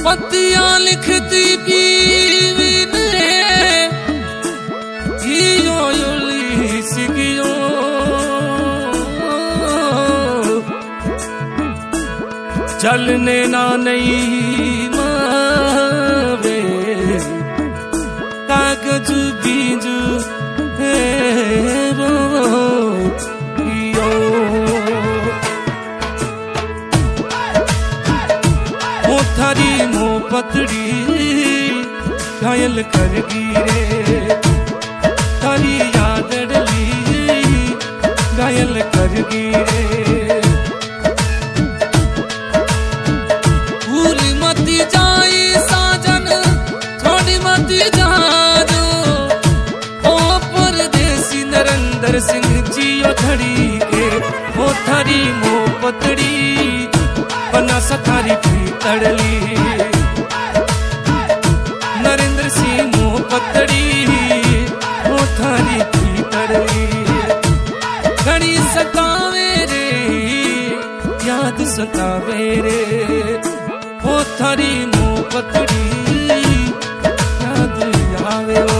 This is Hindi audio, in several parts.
पतियां लिखती पीवी ने यो योली सिगियो चलने ना नहीं मावे कागज बीज है वो थारी मो पतड़ी घायल कर गिरे थारी याद डली घायल कर गिरे भूल मती जाई साजन छोड़ी मती जानो ओ परदेसी नरेंद्र सिंह जियो धड़ी के ओ थारी मो पतड़ी बना सथारी तड़ली नरेंद्र सिंह मुँह पतड़ी वो थारी थी तड़ली घड़ी सतावे रे याद सतावे रे वो थारी मुँह पतड़ी याद आवे ओ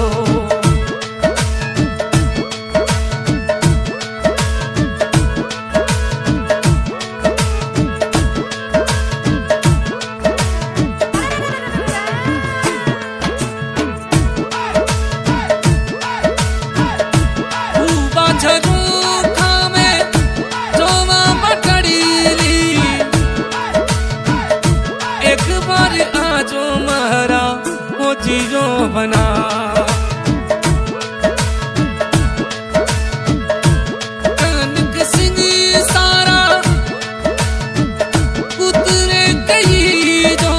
जियो बना कनक सिंह सारा कुतरे कही जो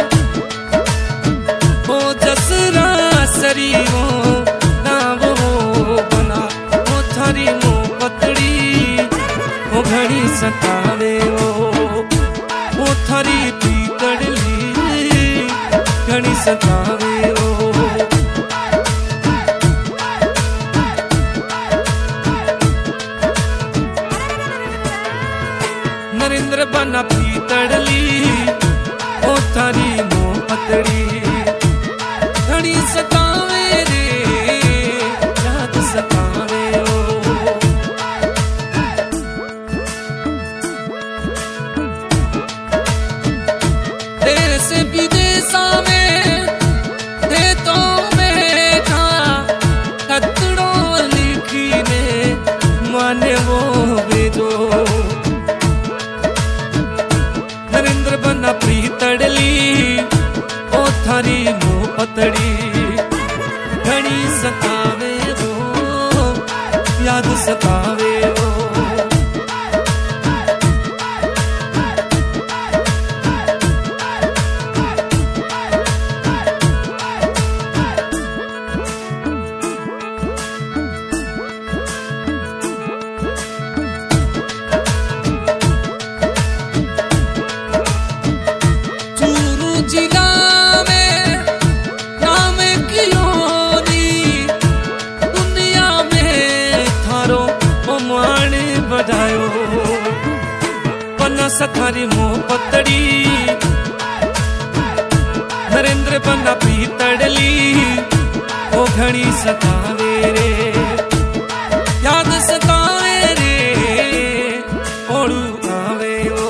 वो जसरा सरी वो ना वो बना वो थारी मो पतड़ी वो घड़ी सतावे वो थारी पीतड़ली घड़ी सतावे नरेंद्र बना पीतड़ली ओ थारी मो पतड़ी घड़ी सतावे रे याद सतावे देश विदेशा में दे तो बैठा कतड़ो लिखी ने माने वो भेजो नरेंद्र बना पीतड़ली ओ थारी मो पतड़ी घड़ी सतावे वो याद सतावे वो सथारी मो पतड़ी नरेंद्र बना पीतड़ली ओ घड़ी सतावे रे याद सतावे रे ओड़ू आवे ओ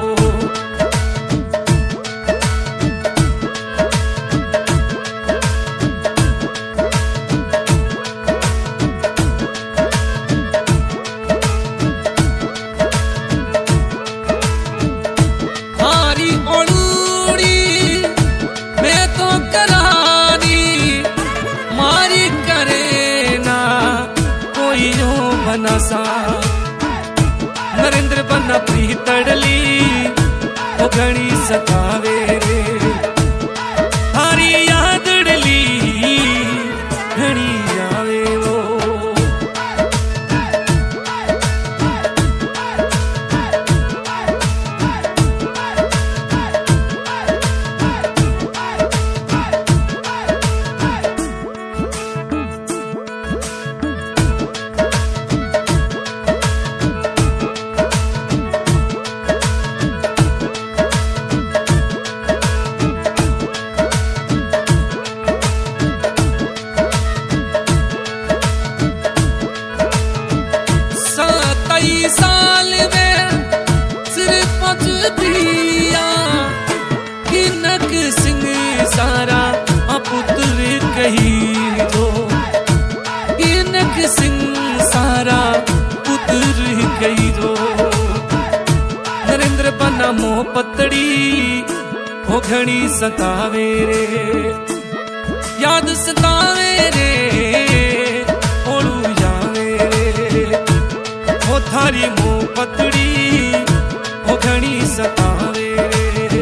नसा नरेंद्र बना पीतड़ली वो घड़ी सतावे रे थारी याद डली घड़ी आवे वो इनक सिंह सारा पुत्र कही जो, इनक सिंह सारा पुत्र कही जो। नरेंद्र बना मोह पतड़ी हो घणी सतावे रे, याद सतावे रे ओलू जावे रे। हो थारी मोह पतड़ी हो घणी सतावे रे।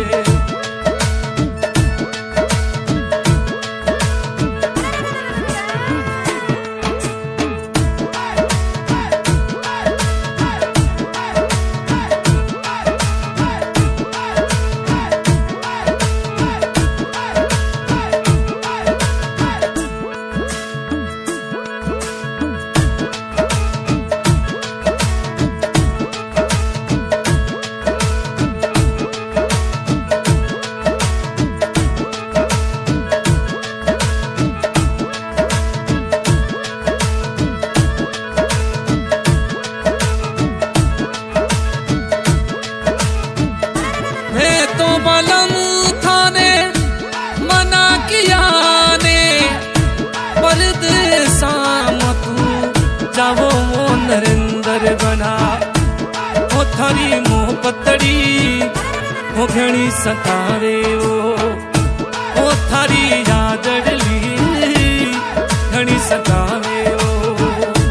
जावो वो नरेंद्र बना हो थारी मोह पतड़ी हो घणी सतावे वो थारी यादड़ली घणी सतावे वो।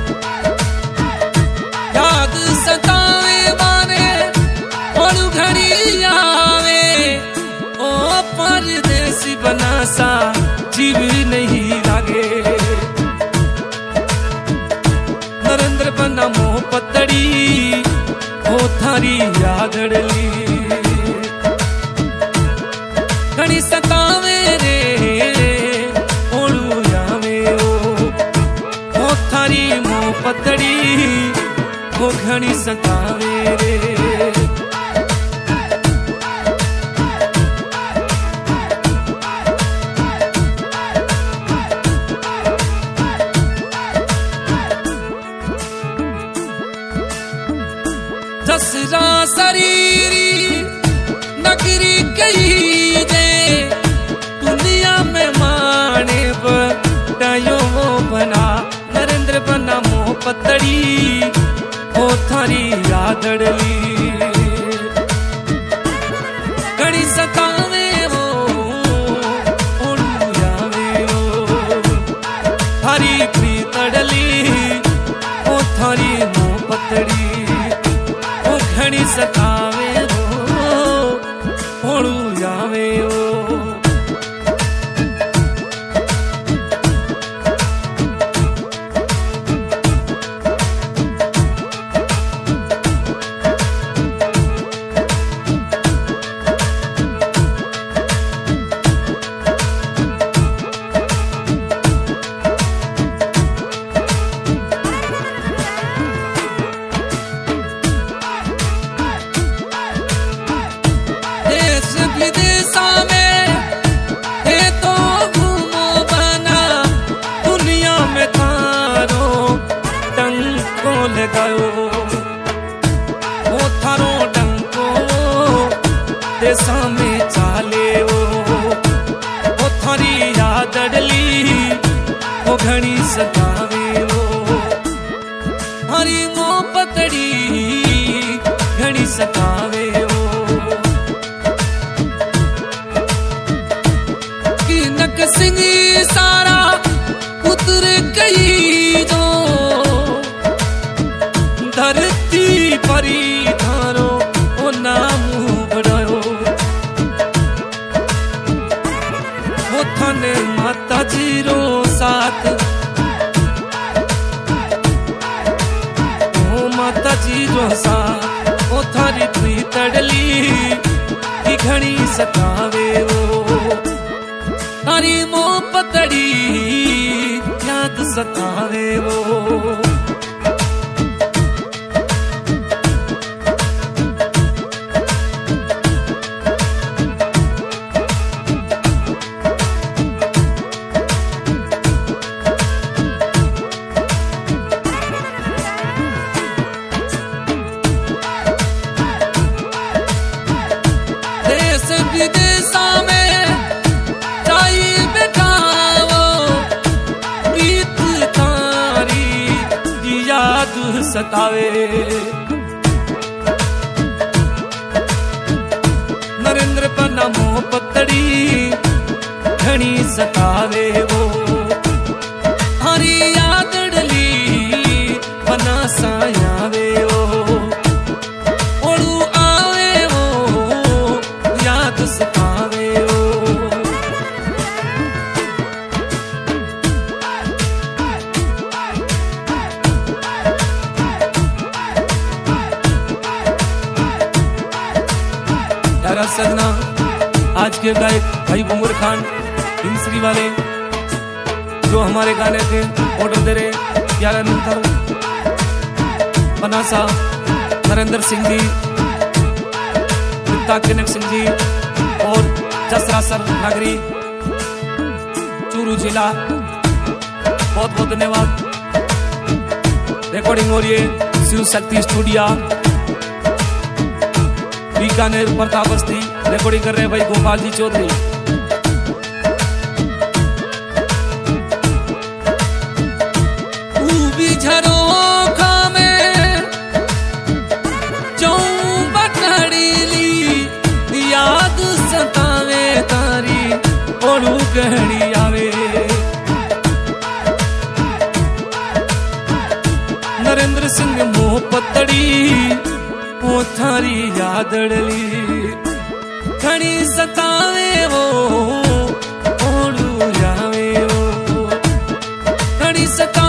याद सतावे माने और घणी आवे ओ परदेसी बना सा जीव नहीं लागे। नरेंद्र बना मोह पतड़ी हो थारी यादड़ली घणी सतावे रे ओलू जावे हो थारी मोह पतड़ी हो घणी सतावे रे। जसरा शरीरी नगरी कही दे दुनिया में माने बटायो वो बना। नरेंद्र बना मोह पतड़ी हो थारी यादड़ली घणी सतावे वो ओलू जावे वो। थारी प्रीतड़ली हो थारी मोह पतड़ी घणी सतावे वो ओलू जावे वो। लगायो वो थारो डंको देशा में चाले वो थारी यादड़ली वो घणी सतावे वो। थारी मोह पतड़ी घणी सतावे वो। इनक सिंह सारा पुत्र कही जो, धरती परी थारो ओ नाम बढ़ायो वो थाने माता जी रो साथ ओ माता जी रो साथ ओ थारी प्रीतड़ली की घणी सतावे वो। थारी मोह पतड़ी याद सतावे वो। विदेशा में सतावे। नरेंद्र पन्ना मोह पतड़ी घणी सतावे वो हरी यादड़ली पन्ना सायावे वो ओड़ू आवे वो याद सतावे वो। प्यारा सजना आज के गायक भाई बुमर खान इंसरी वाले जो हमारे गाने के ऑर्डर दे रहे प्यारा नंतर बनासा नरेंद्र सिंह जी, किनक सिंह जी और जसरासर नगरी चूरू जिला, बहुत बहुत धन्यवाद। रिकॉर्डिंग हो रही है शिव शक्ति स्टूडियो बीकानेर प्रताप बस्ती, रिकॉर्डिंग कर रहे हैं भाई गोपाल जी चौधरी। झरोखा में चौबटड़ीली याद सतावे तारी ओड़ू गहड़ी आवे। नरेंद्र सिंह मोह पतड़ी वो थारी यादड़ली घणी सतावे वो ओड़ू जावे वो घणी सता